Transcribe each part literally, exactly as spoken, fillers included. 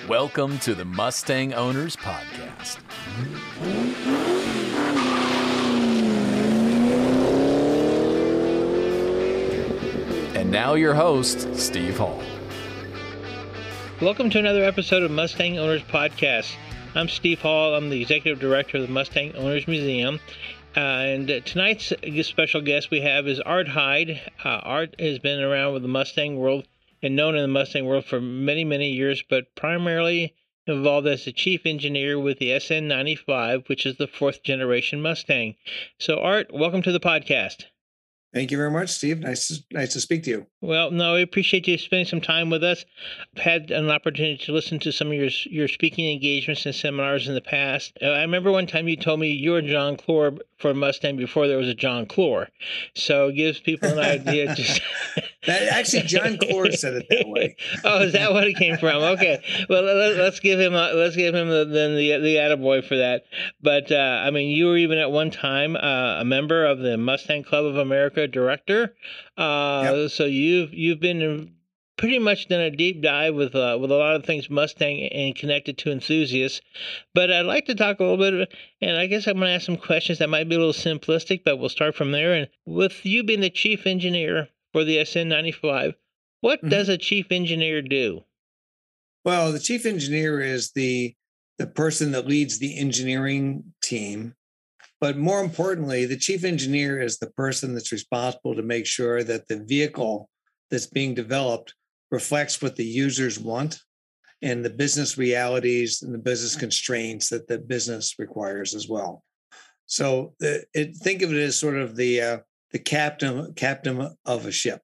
Welcome to the Mustang Owners Podcast. And now your host, Steve Hall. Welcome to another episode of Mustang Owners Podcast. I'm Steve Hall. I'm the Executive Director of the Mustang Owners Museum. Uh, and tonight's special guest we have is Art Hyde. Uh, Art has been around with the Mustang world and known in the Mustang world for many, many years, but primarily involved as the chief engineer with the S N ninety-five, which is the fourth generation Mustang. So Art, welcome to the podcast. Thank you very much, Steve. Nice to, nice to speak to you. Well, no, I appreciate you spending some time with us. I've had an opportunity to listen to some of your your speaking engagements and seminars in the past. Uh, I remember one time you told me you were John Clore for Mustang before there was a John Clore. So it gives people an idea. Just that, actually, John Clore said it that way. Oh, is that what it came from? Okay. Well, let, let's give him a, let's give him the, then the the attaboy for that. But uh, I mean, you were even at one time uh, a member of the Mustang Club of America director. Uh, yep. So you've you've been pretty much done a deep dive with uh, with a lot of things Mustang and connected to enthusiasts. But I'd like to talk a little bit, and I guess I'm going to ask some questions that might be a little simplistic, but we'll start from there. And with you being the chief engineer for the S N ninety-five, what mm-hmm. does a chief engineer do? Well, the chief engineer is the the person that leads the engineering team. But more importantly, the chief engineer is the person that's responsible to make sure that the vehicle that's being developed reflects what the users want and the business realities and the business constraints that the business requires as well. So uh, it, think of it as sort of the uh, the captain captain of a ship.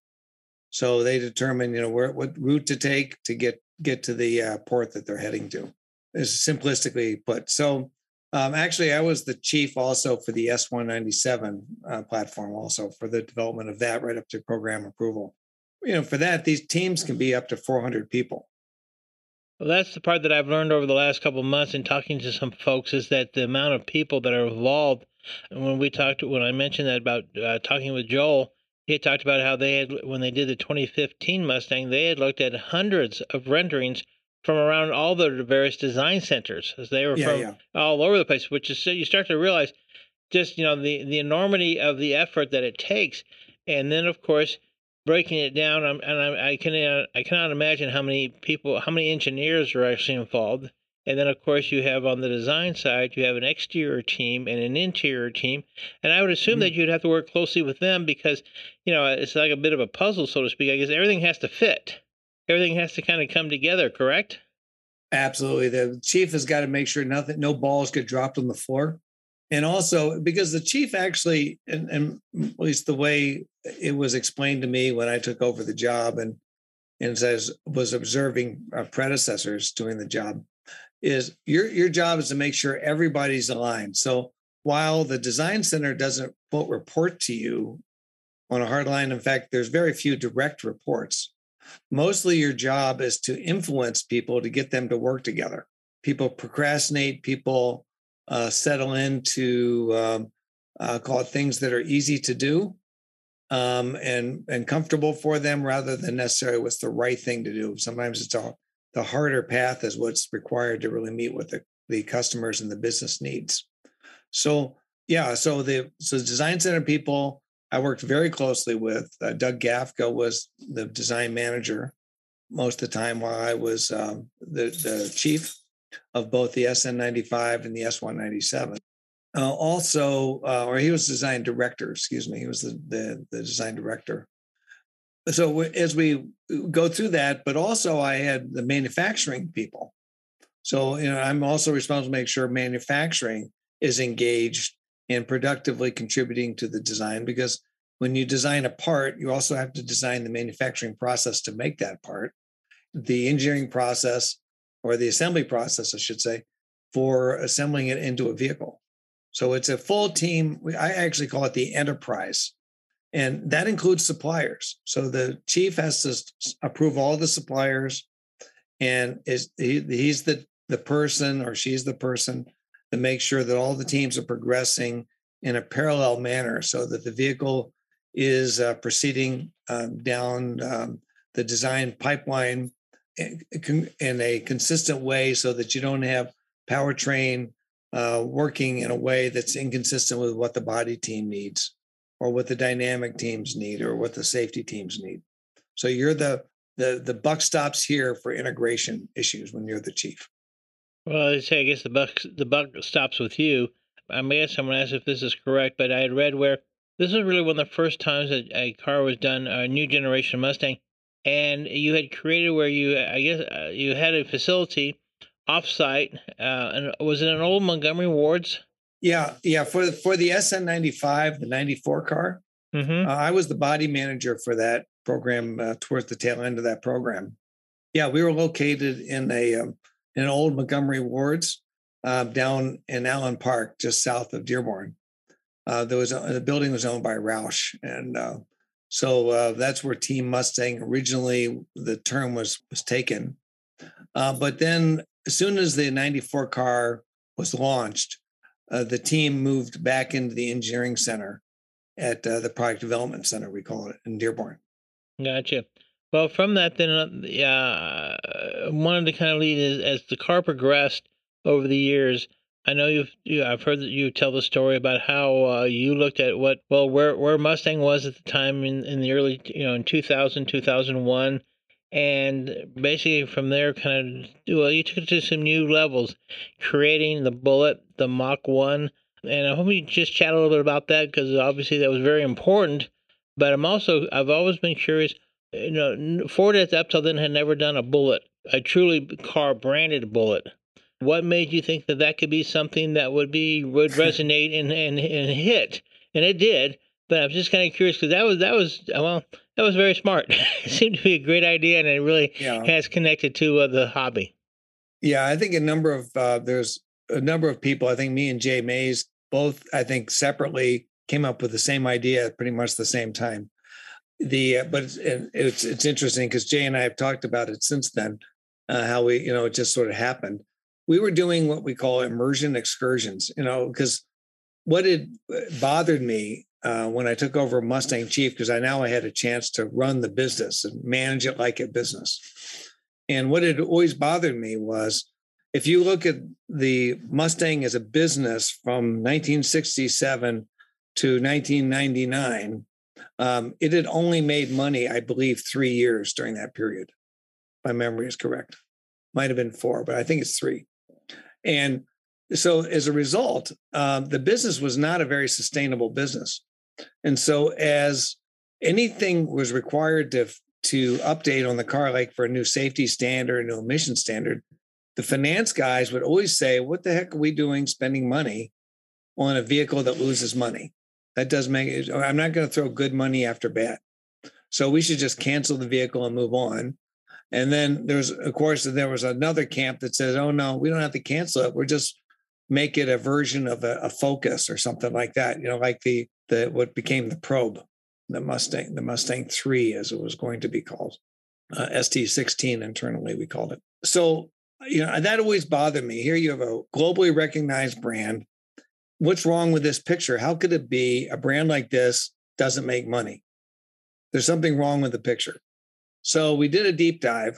So they determine, you know, where what route to take to get get to the uh, port that they're heading to, is simplistically put. So um, actually, I was the chief also for the S one ninety-seven uh, platform, also for the development of that right up to program approval. You know, for that, these teams can be up to four hundred people. Well, that's the part that I've learned over the last couple of months in talking to some folks, is that the amount of people that are involved. And when we talked, when I mentioned that about uh, talking with Joel, he had talked about how they had, when they did the twenty fifteen Mustang, they had looked at hundreds of renderings from around all the various design centers, as they were yeah, from yeah. all over the place, which is, so you start to realize just, you know, the, the enormity of the effort that it takes. And then, of course, breaking it down, I'm, and I, I can uh, I cannot imagine how many people, how many engineers are actually involved. And then, of course, you have on the design side, you have an exterior team and an interior team. And I would assume mm-hmm. that you'd have to work closely with them because, you know, it's like a bit of a puzzle, so to speak. I guess everything has to fit. Everything has to kind of come together, correct? Absolutely. The chief has got to make sure nothing, no balls get dropped on the floor. And also because the chief actually, and, and at least the way it was explained to me when I took over the job and, and as was observing our predecessors doing the job, is your, your job is to make sure everybody's aligned. So while the design center doesn't quote report to you on a hard line, in fact, there's very few direct reports. Mostly your job is to influence people to get them to work together. People procrastinate, people uh, settle into, um, uh, call it things that are easy to do um, and, and comfortable for them rather than necessarily what's the right thing to do. Sometimes it's all, the harder path is what's required to really meet with the, the customers and the business needs. So, yeah, so the so design center people, I worked very closely with. uh, Doug Gafka was the design manager most of the time while I was um, the, the chief of both the S N ninety-five and the S one ninety-seven. Uh, also, uh, or he was design director, excuse me. He was the, the, the design director. So as we go through that, but also I had the manufacturing people. So, you know, I'm also responsible to make sure manufacturing is engaged and productively contributing to the design, because when you design a part, you also have to design the manufacturing process to make that part, the engineering process or the assembly process, I should say, for assembling it into a vehicle. So it's a full team. I actually call it the enterprise, and that includes suppliers. So the chief has to approve all the suppliers, and is he, he's the, the person or she's the person to make sure that all the teams are progressing in a parallel manner so that the vehicle is uh, proceeding um, down um, the design pipeline in a consistent way so that you don't have powertrain uh, working in a way that's inconsistent with what the body team needs or what the dynamic teams need or what the safety teams need. So you're the the the buck stops here for integration issues when you're the chief. Well, I say I guess the buck the buck stops with you. I guess someone asked if this is correct, but I had read where this was really one of the first times that a car was done, a new generation Mustang, and you had created where you, I guess, uh, you had a facility offsite, uh, and was it an old Montgomery Ward's? Yeah, yeah. For for the S N ninety-five, the ninety-four car, mm-hmm. uh, I was the body manager for that program uh, towards the tail end of that program. Yeah, we were located in a um, in an old Montgomery Ward's uh, down in Allen Park, just south of Dearborn. Uh, there was a, the building was owned by Roush, and uh, so uh, that's where Team Mustang originally the term was was taken. Uh, but then, as soon as the ninety-four car was launched, uh, the team moved back into the engineering center at uh, the product development center, we call it, in Dearborn. Gotcha. Well, from that, then, uh, I wanted to kind of lead as, as the car progressed over the years. I know you've, you, I've heard that you tell the story about how uh, you looked at what, well, where where Mustang was at the time in, in the early, you know, in two thousand, two thousand one, and basically from there, kind of, well, you took it to some new levels, creating the Bullitt, the Mach one, and I hope you just chat a little bit about that because obviously that was very important. But I'm also, I've always been curious. You know, Ford up till then had never done a Bullitt, a truly car branded Bullitt. What made you think that that could be something that would be would resonate and, and, and hit? And it did. But I'm just kind of curious because that was that was well that was very smart. It seemed to be a great idea, and it really yeah. has connected to uh, the hobby. Yeah, I think a number of uh, there's a number of people. I think me and Jay Mays both, I think separately, came up with the same idea at pretty much the same time. The uh, but it's, it's it's interesting because Jay and I have talked about it since then, uh, how we you know it just sort of happened. We were doing what we call immersion excursions, you know, because what had bothered me uh, when I took over Mustang Chief, because I now I had a chance to run the business and manage it like a business. And what had always bothered me was if you look at the Mustang as a business from nineteen sixty-seven to nineteen ninety-nine, um, it had only made money, I believe, three years during that period. My memory is correct. Might have been four, but I think it's three. And so as a result, um, the business was not a very sustainable business. And so as anything was required to, to update on the car, like for a new safety standard, a new emission standard, the finance guys would always say, what the heck are we doing spending money on a vehicle that loses money? That does make it, I'm not going to throw good money after bad. So we should just cancel the vehicle and move on. And then there's, of course, there was another camp that says, oh, no, we don't have to cancel it. We're just make it a version of a, a Focus or something like that, you know, like the, the what became the Probe, the Mustang, the Mustang three, as it was going to be called, uh, S T sixteen internally, we called it. So, you know, that always bothered me. Here you have a globally recognized brand. What's wrong with this picture? How could it be a brand like this doesn't make money? There's something wrong with the picture. So we did a deep dive,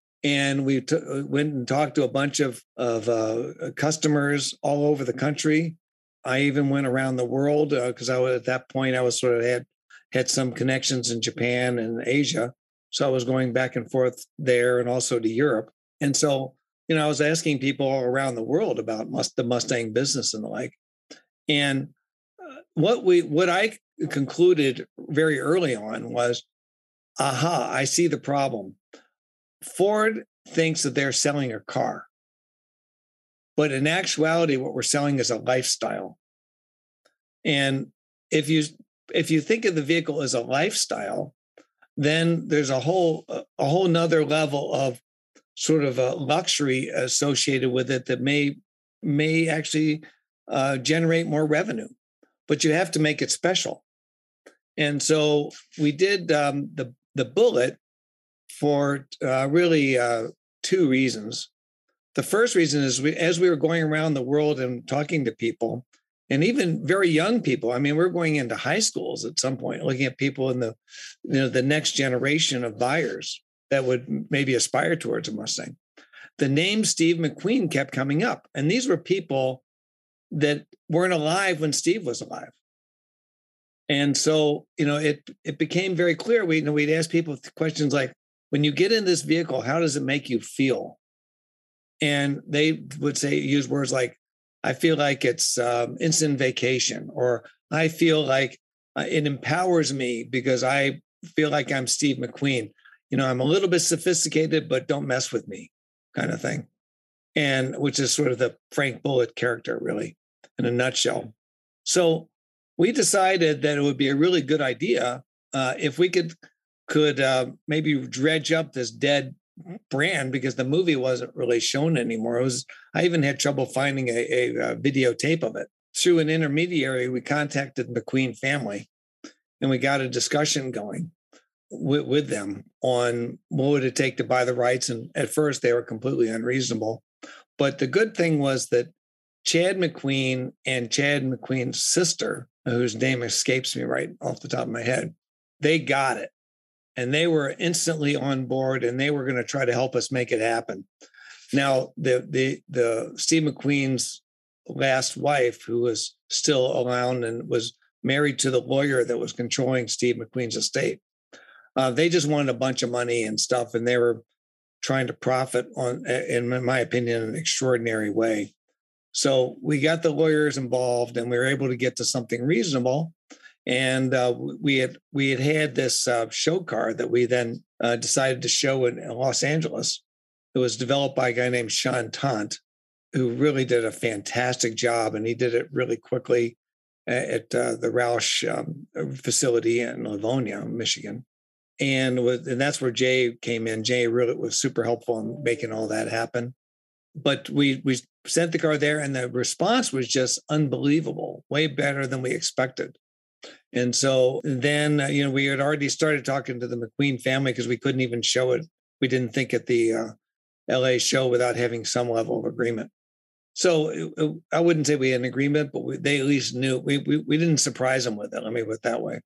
and we t- went and talked to a bunch of, of uh, customers all over the country. I even went around the world because uh, I was at that point I was sort of had had some connections in Japan and Asia, so I was going back and forth there and also to Europe. And so, you know, I was asking people all around the world about must, the Mustang business and the like. And uh, what we what I concluded very early on was, aha, I see the problem. Ford thinks that they're selling a car, but in actuality, what we're selling is a lifestyle. And if you if you think of the vehicle as a lifestyle, then there's a whole a whole nother level of sort of a luxury associated with it that may may actually uh, generate more revenue, but you have to make it special. And so we did um, the the Bullitt for uh, really uh, two reasons. The first reason is we, as we were going around the world and talking to people, and even very young people. I mean, we're going into high schools at some point, looking at people in the, you know, the next generation of buyers. that would maybe aspire towards a Mustang. The name Steve McQueen kept coming up. And these were people that weren't alive when Steve was alive. And so, you know, it it became very clear. We, you know, we'd ask people questions like, when you get in this vehicle, how does it make you feel? And they would say, use words like, I feel like it's um, instant vacation, or I feel like uh, it empowers me because I feel like I'm Steve McQueen. You know, I'm a little bit sophisticated, but don't mess with me, kind of thing. And which is sort of the Frank Bullitt character, really, in a nutshell. So we decided that it would be a really good idea uh, if we could could uh, maybe dredge up this dead brand, because the movie wasn't really shown anymore. It was, I even had trouble finding a, a, a videotape of it. Through an intermediary, we contacted the McQueen family, and we got a discussion going with, with them on what would it take to buy the rights. And at first, they were completely unreasonable. But the good thing was that Chad McQueen and Chad McQueen's sister, whose name escapes me right off the top of my head, they got it. And they were instantly on board, and they were going to try to help us make it happen. Now, the the the Steve McQueen's last wife, who was still around and was married to the lawyer that was controlling Steve McQueen's estate, uh, they just wanted a bunch of money and stuff, and they were trying to profit on, in my opinion, an extraordinary way. So we got the lawyers involved, and we were able to get to something reasonable. And uh, we had we had had this uh, show car that we then uh, decided to show in, in Los Angeles. It was developed by a guy named Sean Tant, who really did a fantastic job, and he did it really quickly at uh, the Roush um, facility in Livonia, Michigan. And, was, and that's where Jay came in. Jay really was super helpful in making all that happen. But we we sent the car there, and the response was just unbelievable, way better than we expected. And so then, uh, you know, we had already started talking to the McQueen family because we couldn't even show it. We didn't think at the uh, L A show without having some level of agreement. So it, it, I wouldn't say we had an agreement, but we, they at least knew. We, we we didn't surprise them with it. Let me put it that way.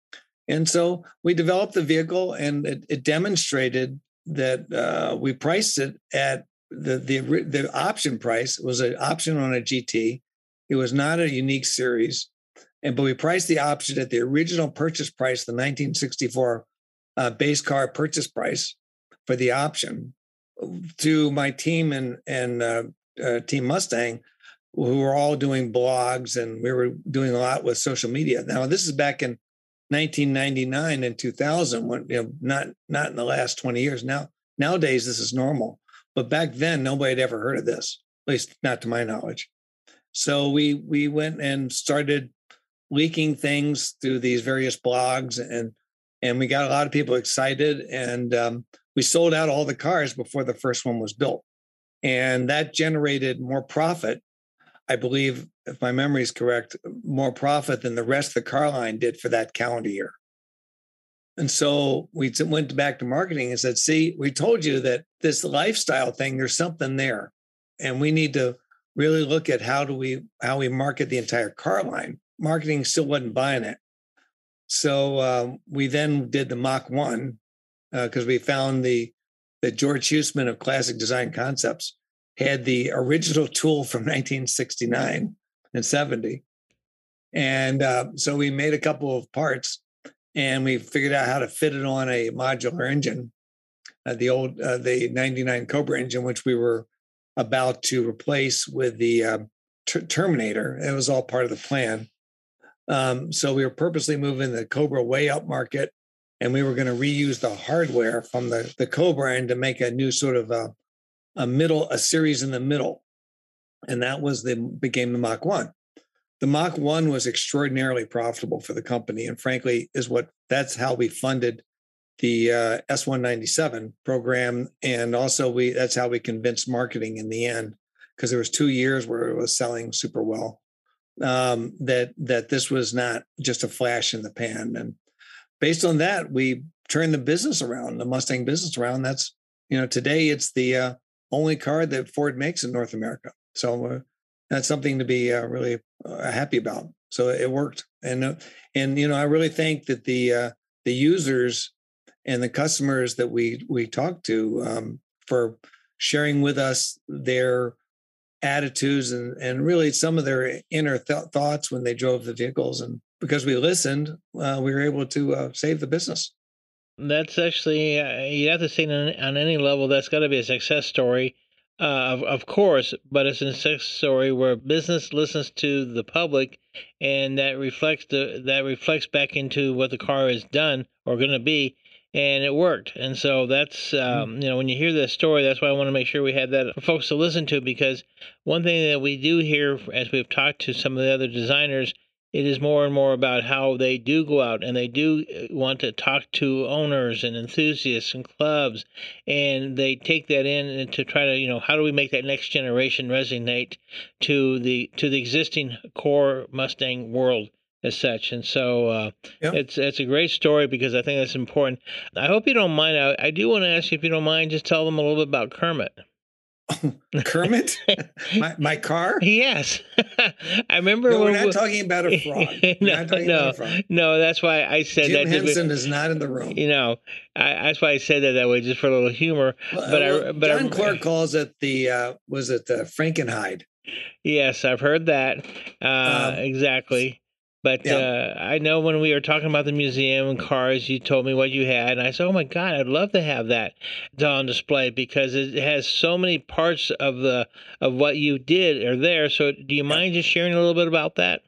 And so we developed the vehicle, and it, it demonstrated that uh, we priced it at the the the option price. It was an option on a G T. It was not a unique series. And but we priced the option at the original purchase price, the nineteen sixty-four uh, base car purchase price for the option, to my team and and uh, uh, Team Mustang, who were all doing blogs, and we were doing a lot with social media. Now this is back in nineteen ninety-nine and two thousand, when, you know, not not in the last twenty years. Now nowadays this is normal, but back then nobody had ever heard of this, at least not to my knowledge. So we we went and started leaking things through these various blogs, and and we got a lot of people excited, and um, we sold out all the cars before the first one was built, and that generated more profit, I believe, if my memory is correct, more profit than the rest of the car line did for that calendar year. And so we went back to marketing and said, see, we told you that this lifestyle thing, there's something there, and we need to really look at how do we how we market the entire car line. Marketing still wasn't buying it. So um, we then did the Mach one because uh, we found the that George Huseman of Classic Design Concepts had the original tool from nineteen sixty-nine and seventy. And uh, so we made a couple of parts, and we figured out how to fit it on a modular engine, uh, the old, uh, the ninety-nine Cobra engine, which we were about to replace with the uh, ter- Terminator. It was all part of the plan. Um, so we were purposely moving the Cobra way up market, and we were going to reuse the hardware from the, the Cobra and to make a new sort of a, a middle, a series in the middle. And that was the became the Mach one. The Mach one was extraordinarily profitable for the company, and frankly, is what that's how we funded the uh, S one ninety-seven program, and also we that's how we convinced marketing in the end, because there was two years where it was selling super well. Um, that that this was not just a flash in the pan, and based on that, we turned the business around, the Mustang business around. That's you know today it's the uh, only car that Ford makes in North America. So uh, that's something to be uh, really uh, happy about. So it worked, and uh, and you know I really think that the uh, the users and the customers that we we talked to um, for sharing with us their attitudes and and really some of their inner th- thoughts when they drove the vehicles. And because we listened, uh, we were able to uh, save the business. That's actually, uh, you have to say on, on any level, that's got to be a success story, uh, of, of course, but it's a success story where business listens to the public, and that reflects the that reflects back into what the car has done or going to be, and it worked. And so that's, um, you know, when you hear this story, that's why I want to make sure we had that for folks to listen to, because one thing that we do hear as we've talked to some of the other designers, it is more and more about how they do go out and they do want to talk to owners and enthusiasts and clubs, and they take that in and to try to, you know, how do we make that next generation resonate to the to the existing core Mustang world as such. And so uh, Yep. it's it's a great story because I think that's important. I hope you don't mind. I, I do want to ask you, if you don't mind, just tell them a little bit about Kermit. Kermit, my, my car. Yes, I remember. No, when we're not we- talking about a frog. We're no, not talking no, about a frog. no. That's why I said Jim that. just- Henson is not in the room. You know, I, that's why I said that that way, just for a little humor. Well, but well, I, but John I, Clark calls it the uh, was it the Frankenhide? Yes, I've heard that. Uh, Um, exactly. But yeah. uh, I know when we were talking about the museum and cars, you told me what you had, and I said, "Oh my God, I'd love to have that on display because it has so many parts of the of what you did are there." So, do you mind just sharing a little bit about that?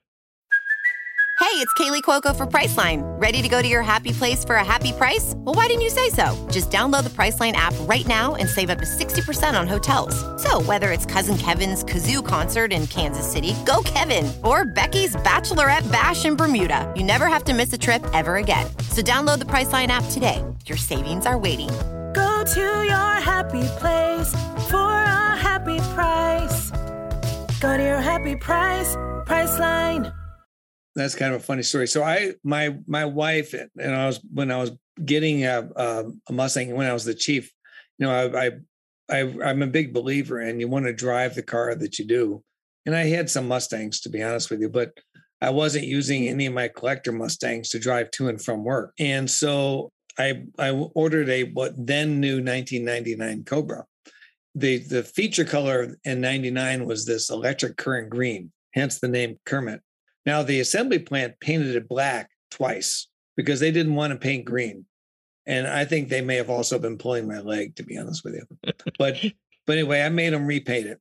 Hey, it's Kaylee Cuoco for Priceline. Ready to go to your happy place for a happy price? Well, why didn't you say so? Just download the Priceline app right now and save up to sixty percent on hotels. So whether it's Cousin Kevin's Kazoo Concert in Kansas City, go Kevin, or Becky's Bachelorette Bash in Bermuda, you never have to miss a trip ever again. So download the Priceline app today. Your savings are waiting. Go to your happy place for a happy price. Go to your happy price, Priceline. That's kind of a funny story. So I, my, my wife, and I was when I was getting a, a, a Mustang when I was the chief. You know, I, I, I, I'm a big believer in you want to drive the car that you do. And I had some Mustangs, to be honest with you, but I wasn't using any of my collector Mustangs to drive to and from work. And so I, I ordered a what then new nineteen ninety-nine Cobra. The the feature color in ninety-nine was this electric currant green, hence the name Kermit. Now, the assembly plant painted it black twice because they didn't want to paint green. And I think they may have also been pulling my leg, to be honest with you. But but anyway, I made them repaint it.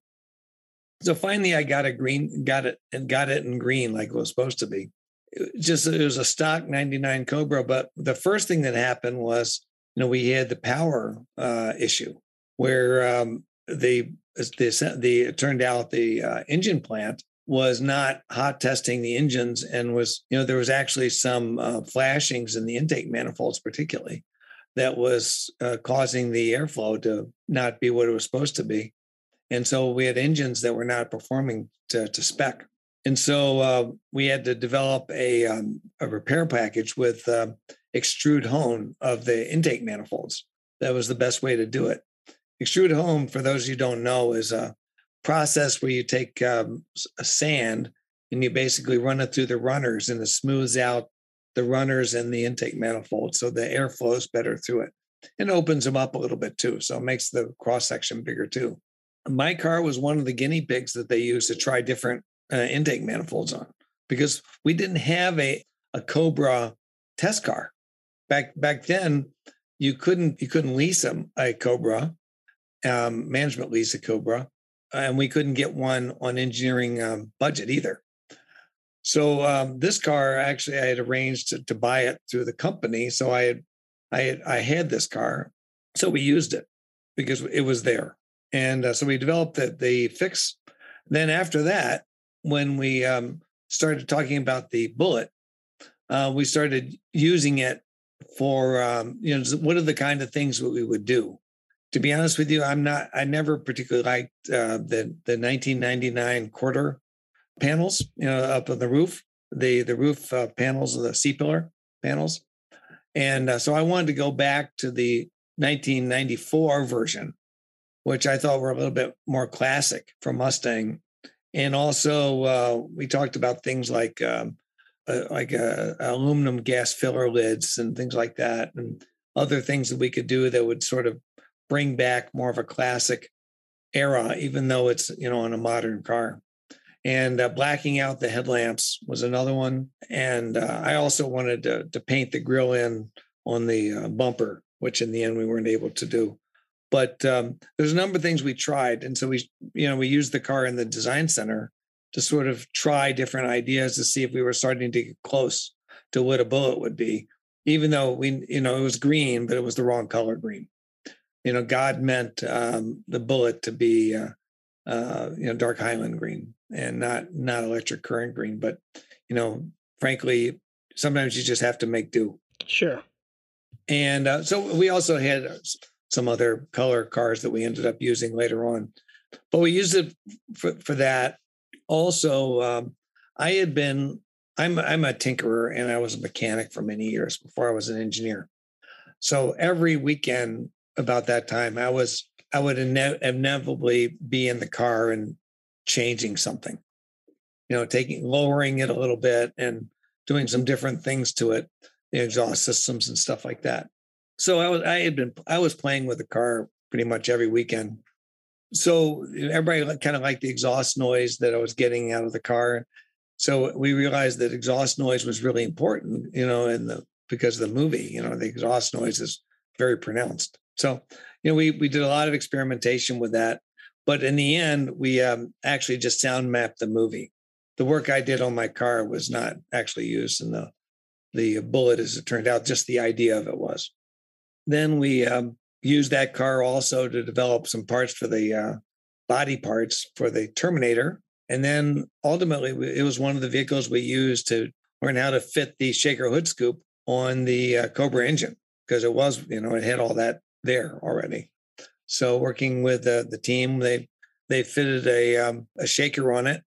So finally, I got a green, got it and got it in green like it was supposed to be. It just it was a stock ninety-nine Cobra. But the first thing that happened was, you know, we had the power uh, issue where um, the the the it turned out the uh, engine plant was not hot testing the engines and was, you know, there was actually some uh, flashings in the intake manifolds, particularly, that was uh, causing the airflow to not be what it was supposed to be. And so we had engines that were not performing to, to spec. And so uh, we had to develop a, um, a repair package with uh, extrude hone of the intake manifolds. That was the best way to do it. Extrude hone, for those of you who don't know, is a process where you take um, a sand and you basically run it through the runners and it smooths out the runners and the intake manifold so the air flows better through it and opens them up a little bit too. So it makes the cross section bigger too. My car was one of the guinea pigs that they used to try different uh, intake manifolds on because we didn't have a, a Cobra test car. Back back then, you couldn't you couldn't lease them a Cobra, um, management lease a Cobra. And we couldn't get one on engineering um, budget either. So um, this car, actually, I had arranged to, to buy it through the company. So I had, I had, I had this car, so we used it because it was there, and uh, so we developed the the fix. Then after that, when we um, started talking about the Bullet, uh, we started using it for um, you know what are the kind of things that we would do. To be honest with you, I'm not. I never particularly liked uh, the the nineteen ninety-nine quarter panels, you know, up on the roof, the the roof uh, panels, the C-pillar panels, and uh, so I wanted to go back to the nineteen ninety-four version, which I thought were a little bit more classic for Mustang, and also uh, we talked about things like um, uh, like uh, aluminum gas filler lids and things like that, and other things that we could do that would sort of bring back more of a classic era, even though it's, you know, on a modern car. And uh, blacking out the headlamps was another one. And uh, I also wanted to, to paint the grill in on the uh, bumper, which in the end we weren't able to do. But um, there's a number of things we tried. And so we, you know, we used the car in the design center to sort of try different ideas to see if we were starting to get close to what a Bullitt would be, even though we, you know, it was green, but it was the wrong color green. You know, God meant um, the Bullitt to be, uh, uh, you know, dark Highland green and not not electric current green. But, you know, frankly, sometimes you just have to make do. Sure. And uh, so we also had some other color cars that we ended up using later on, but we used it for, for that. Also, um, I had been, I'm, I'm a tinkerer and I was a mechanic for many years before I was an engineer. So every weekend about that time, I was, I would ine- inevitably be in the car and changing something, you know, taking, lowering it a little bit and doing some different things to it, the exhaust systems and stuff like that. So I was, I had been, I was playing with the car pretty much every weekend. So everybody kind of liked the exhaust noise that I was getting out of the car. So we realized that exhaust noise was really important, you know, in the, because of the movie, you know, the exhaust noise is very pronounced. So, you know, we, we did a lot of experimentation with that, but in the end, we um, actually just sound mapped the movie. The work I did on my car was not actually used in the, the Bullitt, as it turned out, just the idea of it was. Then we um, used that car also to develop some parts for the uh, body parts for the Terminator. And then ultimately, it was one of the vehicles we used to learn how to fit the Shaker hood scoop on the uh, Cobra engine, because it was, you know, it had all that there already. So working with uh, the team, they they fitted a um, a shaker on it.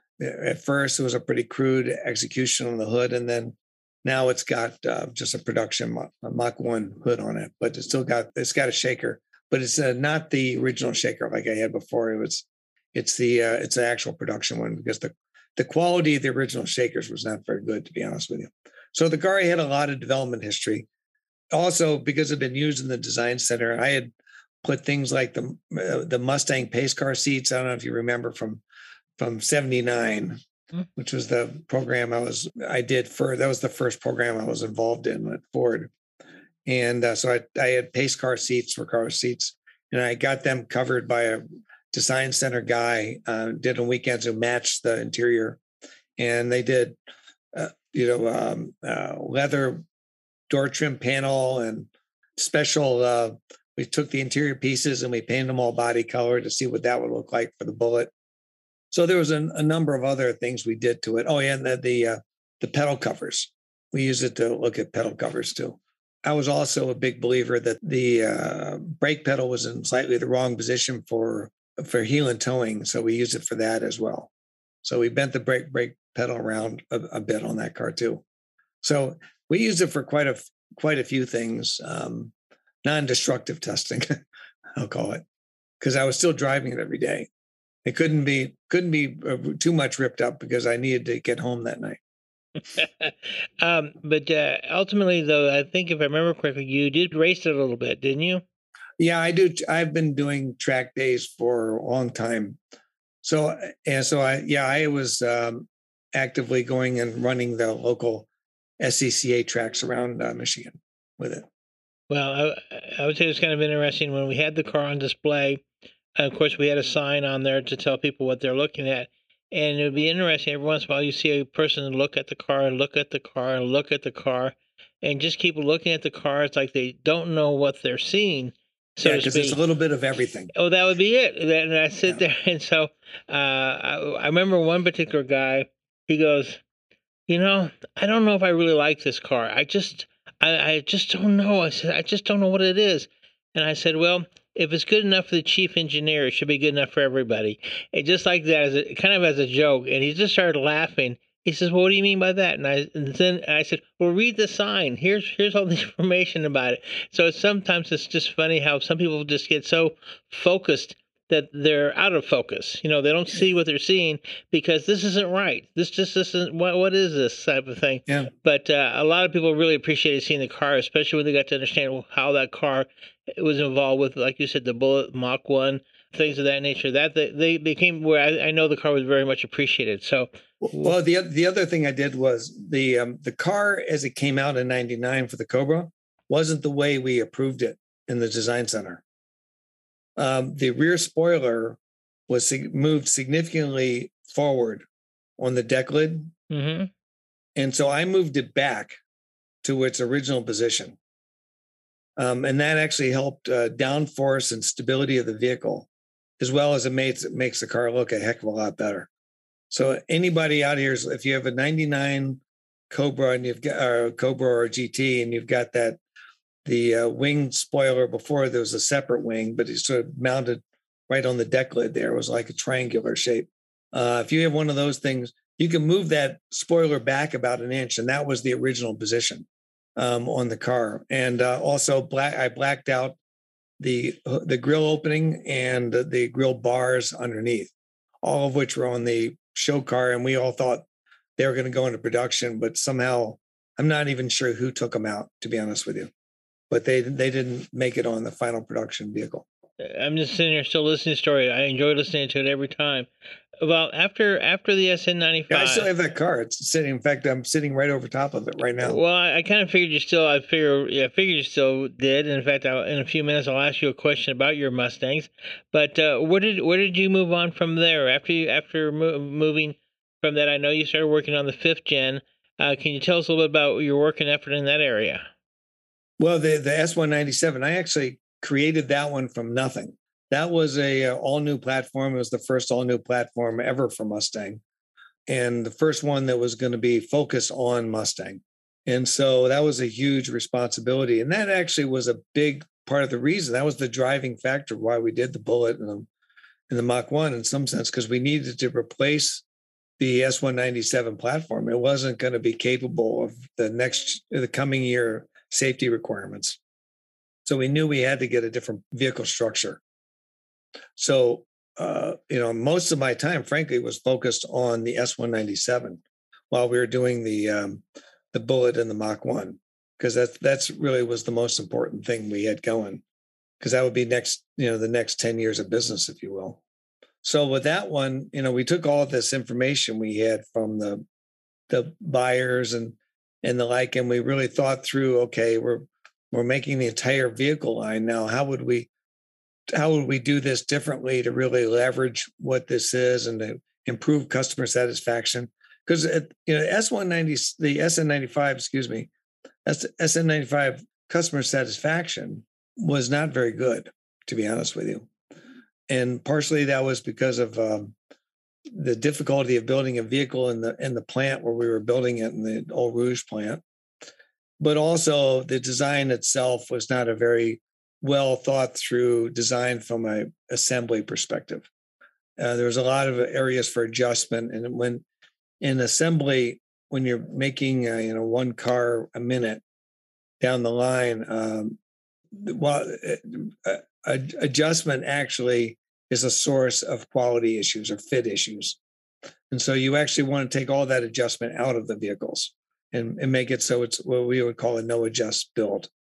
At first, it was a pretty crude execution on the hood, and then now it's got uh, just a production Mach one hood on it, but it's still got it's got a shaker, but it's uh, not the original shaker like I had before. It was it's the uh, it's the actual production one, because the the quality of the original shakers was not very good, to be honest with you. So the car had a lot of development history. Also, because it had been used in the design center, I had put things like the uh, the Mustang pace car seats. I don't know if you remember from from seventy-nine, mm-hmm. which was the program I was I did for that was the first program I was involved in at Ford, and uh, so I I had pace car seats for car seats, and I got them covered by a design center guy. Uh, did on weekends who matched the interior, and they did uh, you know um, uh, leather door trim panel and special. Uh, we took the interior pieces and we painted them all body color to see what that would look like for the Bullitt. So there was a, a number of other things we did to it. Oh yeah, and the the, uh, the pedal covers. We use it to look at pedal covers too. I was also a big believer that the uh, brake pedal was in slightly the wrong position for for heel and towing, so we used it for that as well. So we bent the brake brake pedal around a, a bit on that car too. So we used it for quite a quite a few things, um, non-destructive testing, I'll call it, because I was still driving it every day. It couldn't be couldn't be too much ripped up because I needed to get home that night. um, but uh, ultimately, though, I think if I remember correctly, you did race it a little bit, didn't you? Yeah, I do. I've been doing track days for a long time. So and so I yeah I was um, actively going and running the local S C C A tracks around uh, Michigan with it. Well, I, I would say it's kind of interesting when we had the car on display. Of course, we had a sign on there to tell people what they're looking at. And it would be interesting. Every once in a while, you see a person look at the car, and look at the car, and look at the car, and just keep looking at the car. It's like they don't know what they're seeing. So yeah, because it's a little bit of everything. Oh, that would be it. And I sit yeah. there, and so uh, I, I remember one particular guy. He goes, "You know, I don't know if I really like this car. I just, I, I just don't know." I said, "I just don't know what it is." And I said, "Well, if it's good enough for the chief engineer, it should be good enough for everybody." And just like that, as a, kind of as a joke. And he just started laughing. He says, "Well, what do you mean by that?" And I and then I said, "Well, read the sign. Here's here's all the information about it." So it's, sometimes it's just funny how some people just get so focused that they're out of focus. You know, they don't see what they're seeing because this isn't right. This just isn't, what, what is this type of thing? Yeah. But uh, a lot of people really appreciated seeing the car, especially when they got to understand how that car was involved with, like you said, the Bullitt Mach one, things of that nature. That they, they became where I, I know the car was very much appreciated. So, well, the the other thing I did was the um, the car as it came out in ninety-nine for the Cobra wasn't the way we approved it in the design center. Um, the rear spoiler was sig- moved significantly forward on the deck lid. Mm-hmm. And so I moved it back to its original position. Um, and that actually helped uh, downforce and stability of the vehicle, as well as it makes, it makes the car look a heck of a lot better. So anybody out here, if you have a ninety-nine Cobra and you've got or Cobra or a G T and you've got that, the uh, wing spoiler before there was a separate wing, but it's sort of mounted right on the deck lid there. It was like a triangular shape. Uh, if you have one of those things, you can move that spoiler back about an inch, and that was the original position um, on the car. And uh, also, black I blacked out the the grill opening and the, the grill bars underneath, all of which were on the show car, and we all thought they were going to go into production, but somehow I'm not even sure who took them out, to be honest with you. But they they didn't make it on the final production vehicle. I'm just sitting here still listening to the story. I enjoy listening to it every time. Well, after after the S N ninety-five, Yeah, I still have that car. It's sitting. In fact, I'm sitting right over top of it right now. Well, I, I kind of figured you still. I figure, yeah, I figured you still did. In fact, I'll, in a few minutes, I'll ask you a question about your Mustangs. But uh, where did where did you move on from there? After you after mo- moving from that, I know you started working on the fifth gen. Uh, can you tell us a little bit about your work and effort in that area? Well, the the S one ninety-seven, I actually created that one from nothing. That was a, a all new platform. It was the first all new platform ever for Mustang, and the first one that was going to be focused on Mustang. And so that was a huge responsibility. And that actually was a big part of the reason. That was the driving factor why we did the Bullitt and the, and the Mach one in some sense, because we needed to replace the S one ninety-seven platform. It wasn't going to be capable of the next, the coming year safety requirements. So we knew we had to get a different vehicle structure. So, uh, you know, most of my time, frankly, was focused on the S one ninety-seven while we were doing the um, the Bullitt and the Mach one, because that's that's really was the most important thing we had going, because that would be next, you know, the next ten years of business, if you will. So with that one, you know, we took all of this information we had from the the buyers and and the like, and we really thought through, okay, we're we're making the entire vehicle line now. How would we how would we do this differently to really leverage what this is and to improve customer satisfaction? Because you know, S one ninety, the S N ninety-five, excuse me, S N ninety-five customer satisfaction was not very good, to be honest with you. And partially that was because of um, the difficulty of building a vehicle in the in the plant where we were building it in the Eau Rouge plant. But also the design itself was not a very well thought through design from a assembly perspective. Uh, there was a lot of areas for adjustment, and when in assembly, when you're making uh, you know one car a minute down the line, um, well, uh, uh, adjustment actually is a source of quality issues or fit issues, and so you actually want to take all that adjustment out of the vehicles and, and make it so it's what we would call a no adjust build.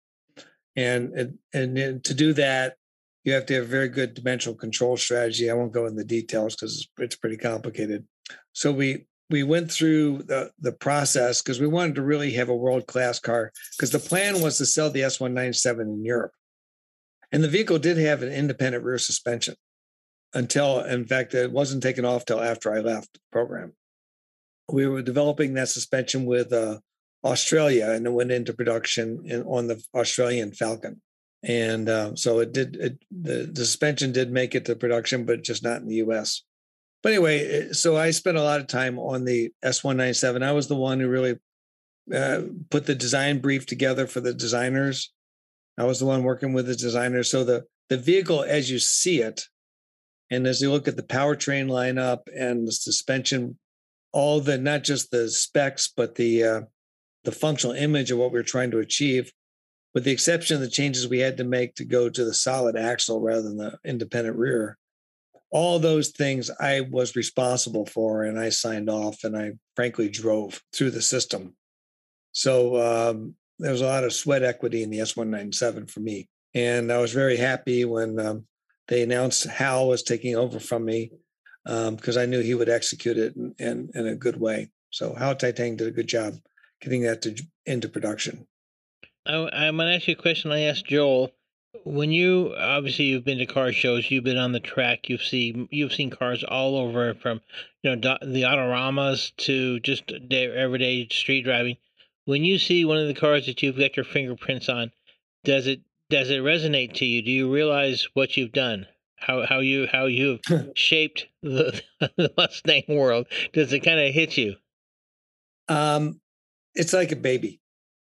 And, and and to do that, you have to have a very good dimensional control strategy. I won't go into the details because it's, it's pretty complicated. So we we went through the, the process because we wanted to really have a world-class car, because the plan was to sell the S one ninety-seven in Europe. And the vehicle did have an independent rear suspension until, in fact, it wasn't taken off till after I left the program. We were developing that suspension with uh, Australia, and it went into production in, on the Australian Falcon. And uh, so it did, it, the, the suspension did make it to production, but just not in the U S. But anyway, so I spent a lot of time on the S one ninety-seven. I was the one who really uh, put the design brief together for the designers. I was the one working with the designers. So the, the vehicle, as you see it, and as you look at the powertrain lineup and the suspension, all the, not just the specs, but the, uh, the functional image of what we were trying to achieve, with the exception of the changes we had to make to go to the solid axle rather than the independent rear, all those things I was responsible for, and I signed off, and I frankly drove through the system. So um, there was a lot of sweat equity in the S one ninety-seven for me. And I was very happy when um, they announced Hal was taking over from me, because um, I knew he would execute it in, in, in a good way. So Hal Taitang did a good job getting that to, into production. I, I'm going to ask you a question I asked Joel. When you, obviously you've been to car shows, you've been on the track, you've seen you've seen cars all over, from you know the Autoramas to just everyday street driving. When you see one of the cars that you've got your fingerprints on, does it does it resonate to you? Do you realize what you've done? How how you how you've shaped the, the Mustang world? Does it kind of hit you? Um, it's like a baby.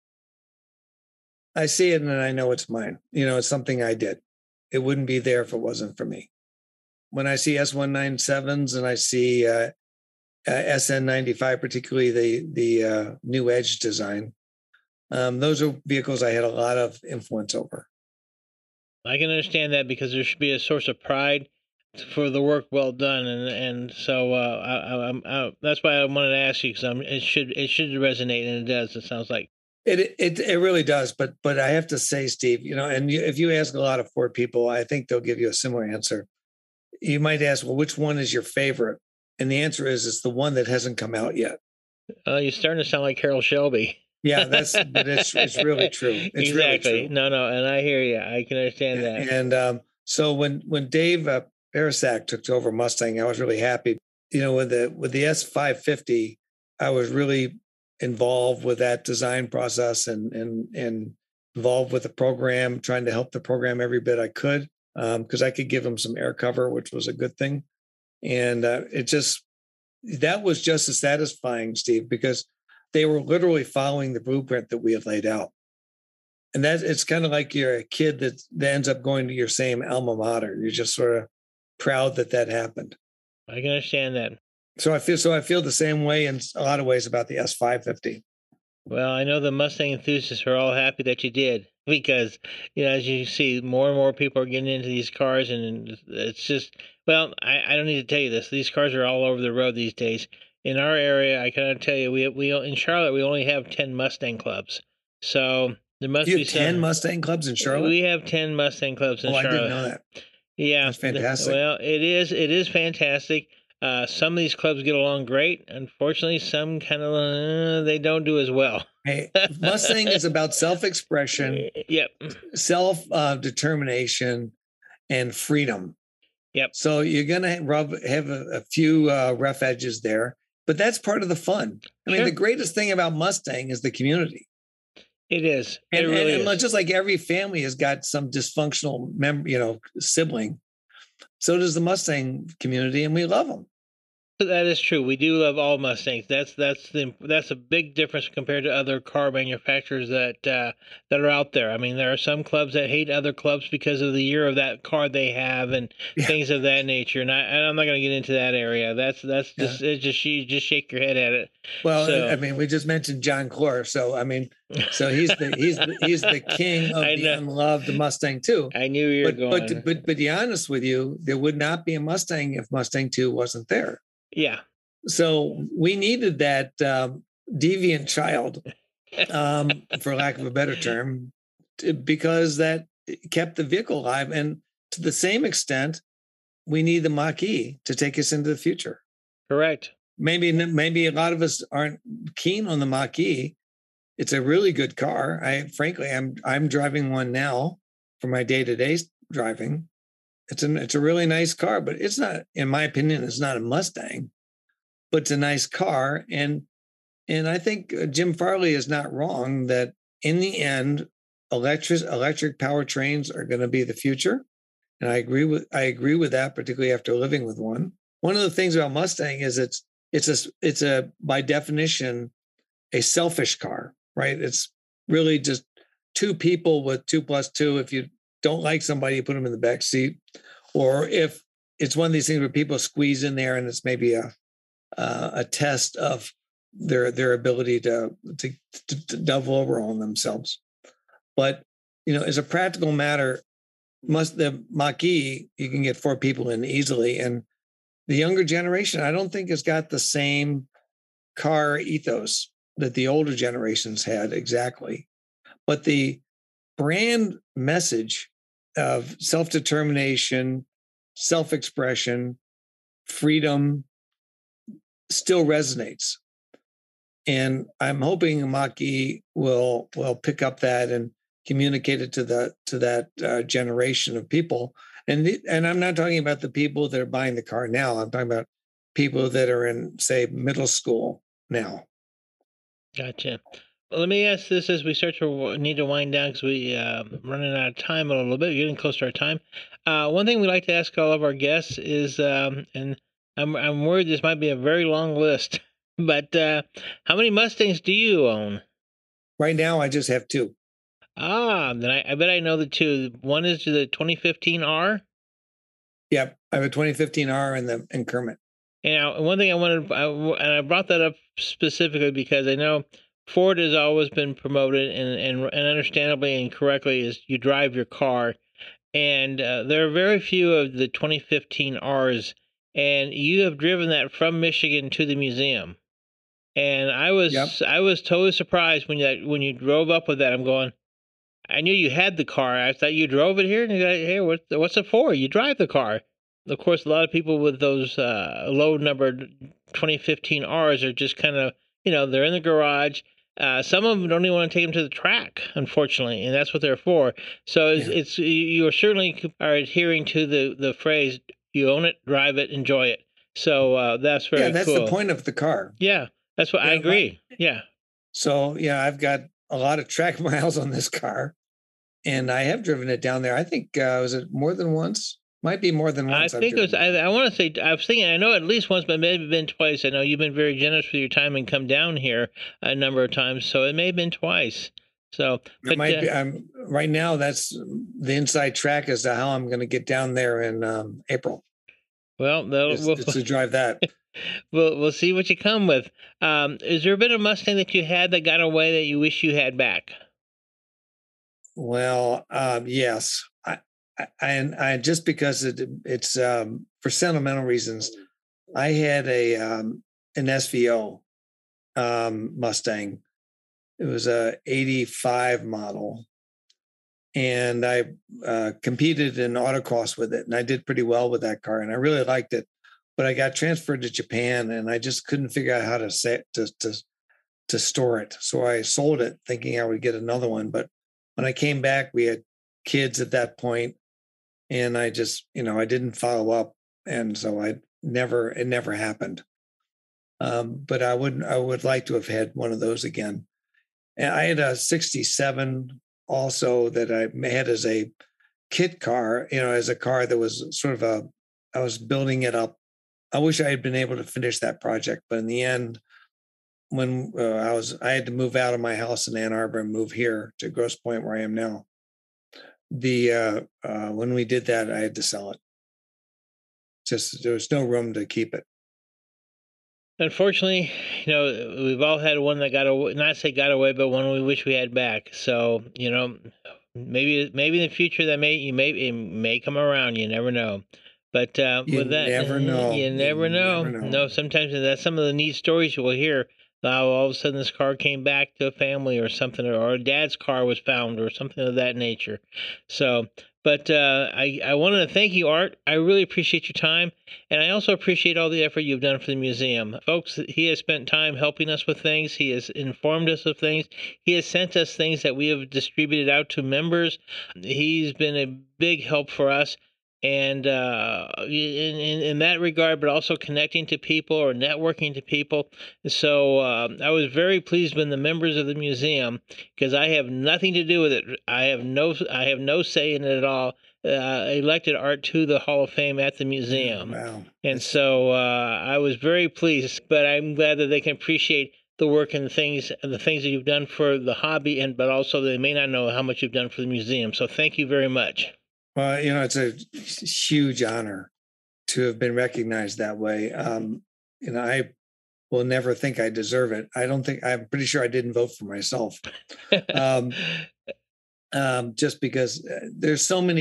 I see it and I know it's mine. You know, it's something I did. It wouldn't be there if it wasn't for me. When I see S one ninety-sevens and I see uh, uh, S N ninety-five, particularly the the uh, new Edge design, um, those are vehicles I had a lot of influence over. I can understand that, because there should be a source of pride for the work well done, and and so uh, I, I, I, that's why I wanted to ask you, because it should it should resonate, and it does. It sounds like. It, it it really does, but but I have to say, Steve, you know, and you, if you ask a lot of Ford people, I think they'll give you a similar answer. You might ask, well, which one is your favorite? And the answer is, it's the one that hasn't come out yet. Uh, you're starting to sound like Carroll Shelby. Yeah, that's but it's it's really true. It's exactly. Really true. No, no, and I hear you. I can understand that. And um, so when when Dave uh, Barasak took over Mustang, I was really happy. You know, with the with the S five fifty, I was really involved with that design process and and and involved with the program, trying to help the program every bit I could, because um, I could give them some air cover, which was a good thing. And uh, it just, that was just as satisfying, Steve, because they were literally following the blueprint that we had laid out. And that it's kind of like you're a kid that, that ends up going to your same alma mater. You're just sort of proud that that happened. I can understand that. So I feel so I feel the same way in a lot of ways about the S five fifty. Well, I know the Mustang enthusiasts are all happy that you did, because, you know, as you see, more and more people are getting into these cars, and it's just, well, I, I don't need to tell you this. These cars are all over the road these days. In our area, I kind of tell you, we we in Charlotte, we only have ten Mustang clubs. So there must you be have ten some, Mustang clubs in Charlotte? We have ten Mustang clubs in oh, Charlotte. I didn't know that. Yeah. That's fantastic. Well, it is, it is fantastic. Uh, some of these clubs get along great. Unfortunately, some kind of uh, they don't do as well. Hey, Mustang is about self-expression, yep, self-determination, uh, and freedom. Yep. So you're gonna rub have a, a few uh, rough edges there, but that's part of the fun. I mean, sure. The greatest thing about Mustang is the community. It is. It and, really and, and is. Just like every family has got some dysfunctional member, you know, sibling. So does the Mustang community, and we love them. That is true. We do love all Mustangs. That's that's the that's a big difference compared to other car manufacturers that uh, that are out there. I mean, there are some clubs that hate other clubs because of the year of that car they have and yeah. things of that nature. And, I, and I'm not going to get into that area. That's that's just yeah. it's just you just shake your head at it. Well, so. I mean, we just mentioned John Clore, so I mean, so he's the he's the, he's the king of the unloved Mustang two. I knew you were but, going. But to, but but to be honest with you, there would not be a Mustang if Mustang two wasn't there. Yeah. So we needed that um, deviant child, um, for lack of a better term, to, because that kept the vehicle alive. And to the same extent, we need the Mach-E to take us into the future. Correct. Maybe maybe a lot of us aren't keen on the Mach-E. It's a really good car. I frankly, I'm I'm driving one now for my day-to-day driving. It's a it's a really nice car, but it's not, in my opinion, it's not a Mustang, but it's a nice car. And and I think Jim Farley is not wrong that in the end, electric electric powertrains are going to be the future. And I agree with I agree with that, particularly after living with one. One of the things about Mustang is it's it's a it's a by definition a selfish car, right? It's really just two people with two plus two. If you don't like somebody, you put them in the back seat, or if it's one of these things where people squeeze in there and it's maybe a uh, a test of their their ability to, to to double over on themselves. But you know, as a practical matter, must the Mach-E, you can get four people in easily. And the younger generation, I don't think has got the same car ethos that the older generations had exactly. But the brand message of self-determination, self-expression, freedom still resonates. And I'm hoping Mach-E will will pick up that and communicate it to the to that uh, generation of people. And the, and I'm not talking about the people that are buying the car now. I'm talking about people that are in, say, middle school now. Gotcha. Well, let me ask this as we start to need to wind down because we uh, running out of time a little bit, getting close to our time. Uh, one thing we like to ask all of our guests is, um, and I'm I'm worried this might be a very long list, but uh, how many Mustangs do you own? Right now, I just have two. Ah, then I, I bet I know the two. One is the twenty fifteen R. Yep, I have a twenty fifteen R and the and Kermit. Now, one thing I wanted, I, and I brought that up specifically because I know Ford has always been promoted, and and, and understandably and correctly, is you drive your car, and uh, there are very few of the twenty fifteen R's, and you have driven that from Michigan to the museum, and I was Yep. I was totally surprised when you when you drove up with that. I'm going, I knew you had the car. I thought you drove it here, and you're like, hey, what, what's it for? You drive the car. Of course, a lot of people with those uh, low-numbered twenty fifteen R's are just kind of, you know, they're in the garage. Uh, some of them don't even want to take them to the track, unfortunately, and that's what they're for. So it's, Yeah. it's you are certainly are adhering to the, the phrase, you own it, drive it, enjoy it. So uh, that's very Yeah, that's cool. the point of the car. Yeah, that's what I Yeah, agree. Yeah. So yeah, I've got a lot of track miles on this car, and I have driven it down there. I think uh, was it more than once? Might be more than once. I I've think it was. driven I, I want to say. I was thinking. I know at least once, but maybe been twice. I know you've been very generous with your time and come down here a number of times, so it may have been twice. So, It but might uh, be. I'm right now. That's the inside track as to how I'm going to get down there in um, April. well, that'll- It's, we'll, it's to drive that. we'll we'll see what you come with. Um, is there been a Mustang that you had that got away that you wish you had back? Well, um, yes, I, I, and I just because it, it's um, for sentimental reasons. I had a um, an S V O um, Mustang. It was a eighty-five model, and I uh, competed in autocross with it, and I did pretty well with that car, and I really liked it. But I got transferred to Japan, and I just couldn't figure out how to say to to to store it. So I sold it, thinking I would get another one. But when I came back, we had kids at that point, and I just, you know, I didn't follow up, and so I never, it never happened. Um, but I would, I would like to have had one of those again. And I had a sixty-seven also that I had as a kit car, you know, as a car that was sort of a, I was building it up. I wish I had been able to finish that project, but in the end, when uh, I was, I had to move out of my house in Ann Arbor and move here to Grosse Pointe, where I am now. The uh, uh, when we did that, I had to sell it. Just there was no room to keep it. Unfortunately, you know, we've all had one that got away, not say got away, but one we wish we had back. So, you know, maybe maybe in the future that may you may it may come around. You never know. But uh, You with that, never know. You You never know. never know. No, sometimes that's some of the neat stories you will hear. How all of a sudden this car came back to a family or something, or, or a dad's car was found or something of that nature. So, but uh, I, I wanted to thank you, Art. I really appreciate your time. And I also appreciate all the effort you've done for the museum. Folks, he has spent time helping us with things. He has informed us of things. He has sent us things that we have distributed out to members. He's been a big help for us. And uh, in, in in that regard, but also connecting to people or networking to people. So uh, I was very pleased when the members of the museum, because I have nothing to do with it. I have no I have no say in it at all. Uh, elected Art to the Hall of Fame at the museum, Wow. and so uh, I was very pleased. But I'm glad that they can appreciate the work and the things the things that you've done for the hobby, and but also they may not know how much you've done for the museum. So thank you very much. Well, you know, it's a huge honor to have been recognized that way. Um, you know, I will never think I deserve it. I don't think, I'm pretty sure I didn't vote for myself. um, um, just because uh, there's so many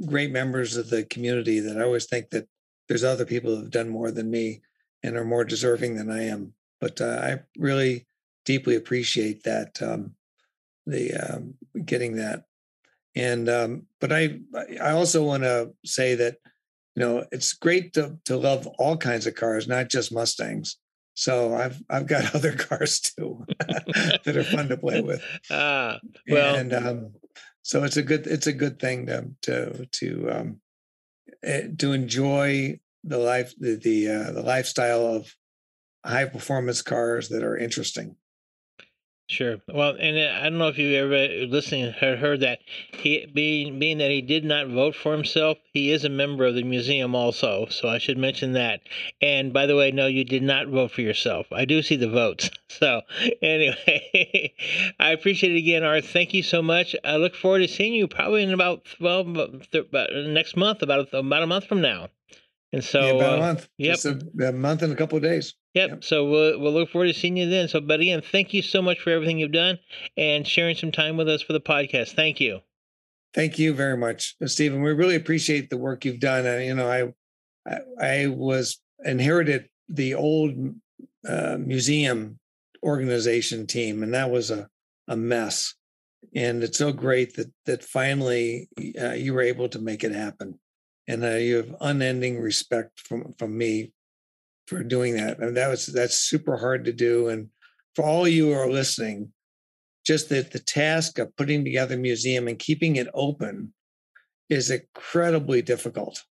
great members of the community that I always think that there's other people who have done more than me and are more deserving than I am. But uh, I really deeply appreciate that, um, the um, getting that. And um, but I I also want to say that, you know, it's great to to love all kinds of cars, not just Mustangs. So I've I've got other cars too that are fun to play with. Ah, well, and um, so it's a good it's a good thing to to to um, to enjoy the life the the, uh, the lifestyle of high performance cars that are interesting. sure. Well, and uh, I don't know if you ever listening heard, heard that he being being that he did not vote for himself, he is a member of the museum also. So I should mention that. And by the way, no, you did not vote for yourself. I do see the votes. So anyway, I appreciate it again, Art. Thank you so much. I look forward to seeing you probably in about well about next month, about about a month from now. And so Yeah, about a uh, month. Yep. Just a, a month and a couple of days. Yep. Yep. So we'll we'll look forward to seeing you then. So, but again, thank you so much for everything you've done and sharing some time with us for the podcast. Thank you. Thank you very much, Stephen. We really appreciate the work you've done. Uh, you know, I, I I was inherited the old uh, museum organization team, and that was a a mess. And it's so great that that finally uh, you were able to make it happen. And uh, you have unending respect from from me for doing that. And that was that's super hard to do. And for all you who are listening, just that the task of putting together a museum and keeping it open is incredibly difficult.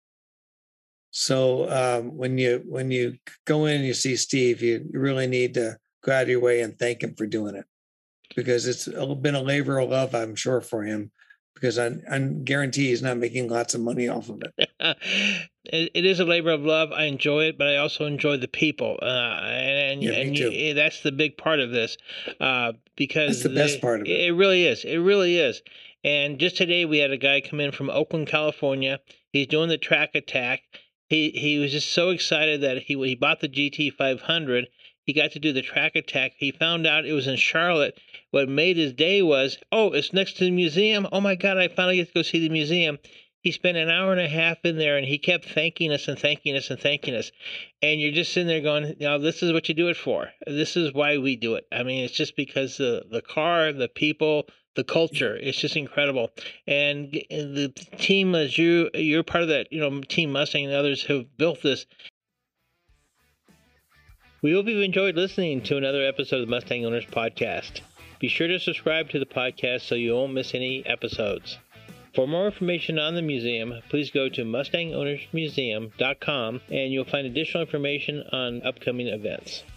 So um, when you when you go in and you see Steve, you, you really need to go out of your way and thank him for doing it, because it's been a labor of love, I'm sure, for him. Because I, I guarantee he's not making lots of money off of it. it, it is a labor of love. I enjoy it, but I also enjoy the people, uh, and Yeah, and me you, too. that's the big part of this, uh, because That's the best they- part of it. It really is. It really is. And just today, we had a guy come in from Oakland, California. He's doing the track attack. He he was just so excited that he he bought the G T five hundred. He got to do the track attack. He found out it was in Charlotte. What made his day was, oh, it's next to the museum. Oh my God, I finally get to go see the museum. He spent an hour and a half in there, and he kept thanking us and thanking us and thanking us. And you're just sitting there going, you know, this is what you do it for. This is why we do it. I mean, it's just because the the car, the people, the culture, it's just incredible. And the team, as you, you're part of that, you know, Team Mustang and others who have built this. We hope you've enjoyed listening to another episode of the Mustang Owners Podcast. Be sure to subscribe to the podcast so you won't miss any episodes. For more information on the museum, please go to mustang owners museum dot com and you'll find additional information on upcoming events.